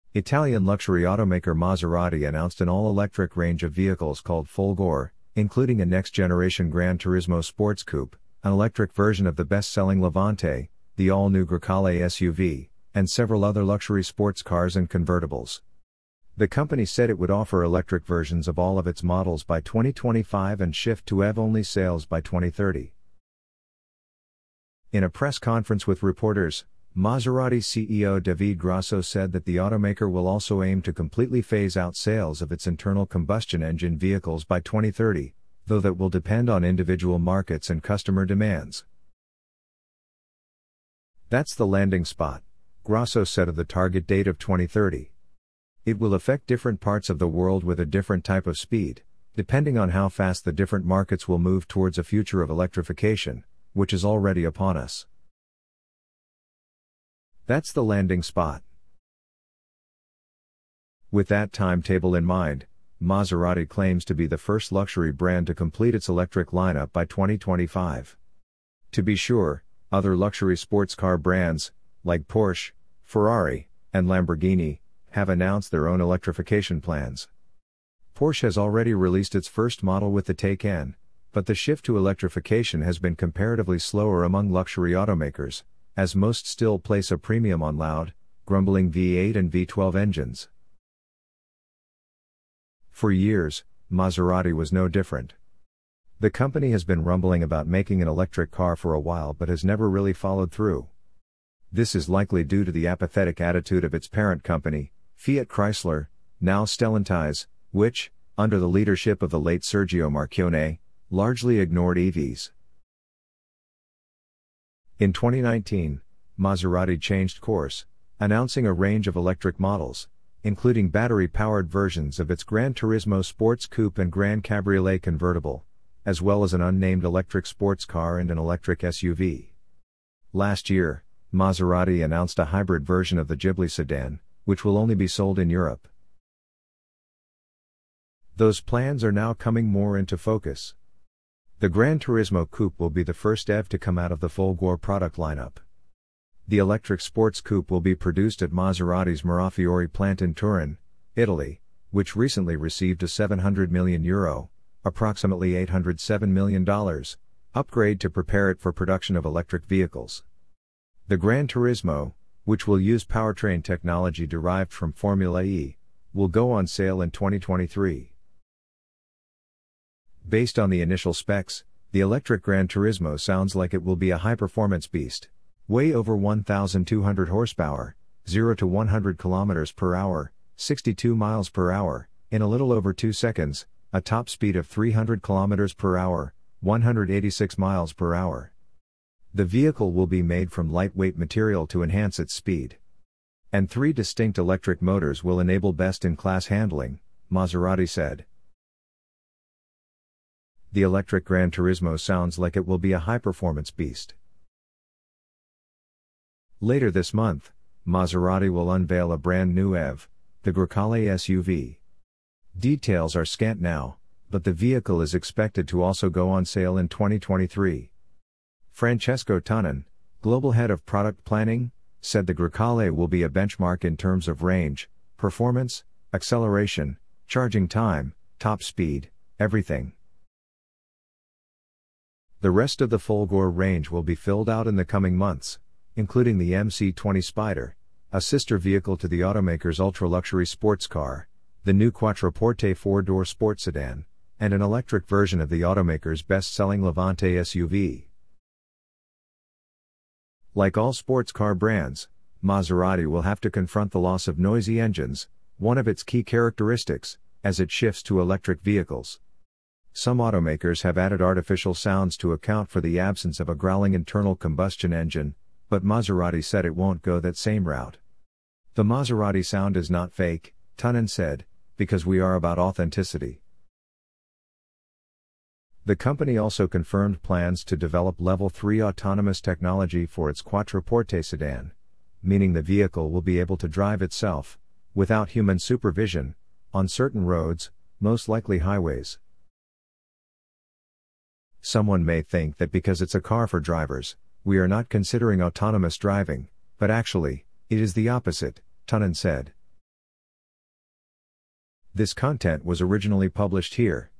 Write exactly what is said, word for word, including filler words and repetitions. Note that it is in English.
Italian luxury automaker Maserati announced an all-electric range of vehicles called Folgore, including a next-generation Gran Turismo Sports Coupe, an electric version of the best-selling Levante, the all-new Grecale S U V, and several other luxury sports cars and convertibles. The company said it would offer electric versions of all of its models by twenty twenty-five and shift to E V-only sales by twenty thirty. In a press conference with reporters, Maserati C E O David Grasso said that the automaker will also aim to completely phase out sales of its internal combustion engine vehicles by twenty thirty, though that will depend on individual markets and customer demands. That's the landing spot, Grasso said of the target date of twenty thirty. It will affect different parts of the world with a different type of speed, depending on how fast the different markets will move towards a future of electrification, which is already upon us. That's the landing spot. With that timetable in mind, Maserati claims to be the first luxury brand to complete its electric lineup by twenty twenty-five. To be sure, other luxury sports car brands, like Porsche, Ferrari, and Lamborghini, have announced their own electrification plans. Porsche has already released its first model with the Taycan, but the shift to electrification has been comparatively slower among luxury automakers, as most still place a premium on loud, grumbling V eight and V twelve engines. For years, Maserati was no different. The company has been rumbling about making an electric car for a while but has never really followed through. This is likely due to the apathetic attitude of its parent company, Fiat Chrysler, now Stellantis, which, under the leadership of the late Sergio Marchionne, largely ignored E Vs. In twenty nineteen, Maserati changed course, announcing a range of electric models, including battery-powered versions of its Gran Turismo Sports Coupe and Gran Cabriolet convertible, as well as an unnamed electric sports car and an electric S U V. Last year, Maserati announced a hybrid version of the Ghibli sedan, which will only be sold in Europe. Those plans are now coming more into focus. The Gran Turismo Coupe will be the first E V to come out of the Folgore product lineup. The electric sports coupe will be produced at Maserati's Mirafiori plant in Turin, Italy, which recently received a seven hundred million euro, approximately eight hundred seven million dollars, upgrade to prepare it for production of electric vehicles. The Gran Turismo, which will use powertrain technology derived from Formula E, will go on sale in twenty twenty-three. Based on the initial specs, the electric Gran Turismo sounds like it will be a high-performance beast. Weigh over one thousand two hundred horsepower, zero to one hundred kilometers per hour, sixty-two miles per hour, in a little over two seconds, a top speed of three hundred kilometers per hour, one hundred eighty-six miles per hour. The vehicle will be made from lightweight material to enhance its speed. And three distinct electric motors will enable best-in-class handling, Maserati said. The electric Gran Turismo sounds like it will be a high-performance beast. Later this month, Maserati will unveil a brand new E V, the Grecale S U V. Details are scant now, but the vehicle is expected to also go on sale in twenty twenty-three. Francesco Tonin, global head of product planning, said the Grecale will be a benchmark in terms of range, performance, acceleration, charging time, top speed, everything. The rest of the Folgore range will be filled out in the coming months, including the M C twenty Spider, a sister vehicle to the automaker's ultra-luxury sports car, the new Quattroporte four-door sports sedan, and an electric version of the automaker's best-selling Levante S U V. Like all sports car brands, Maserati will have to confront the loss of noisy engines, one of its key characteristics, as it shifts to electric vehicles. Some automakers have added artificial sounds to account for the absence of a growling internal combustion engine, but Maserati said it won't go that same route. The Maserati sound is not fake, Tonin said, because we are about authenticity. The company also confirmed plans to develop level three autonomous technology for its Quattroporte sedan, meaning the vehicle will be able to drive itself, without human supervision, on certain roads, most likely highways. Someone may think that because it's a car for drivers, we are not considering autonomous driving, but actually, it is the opposite, Tonin said. This content was originally published here.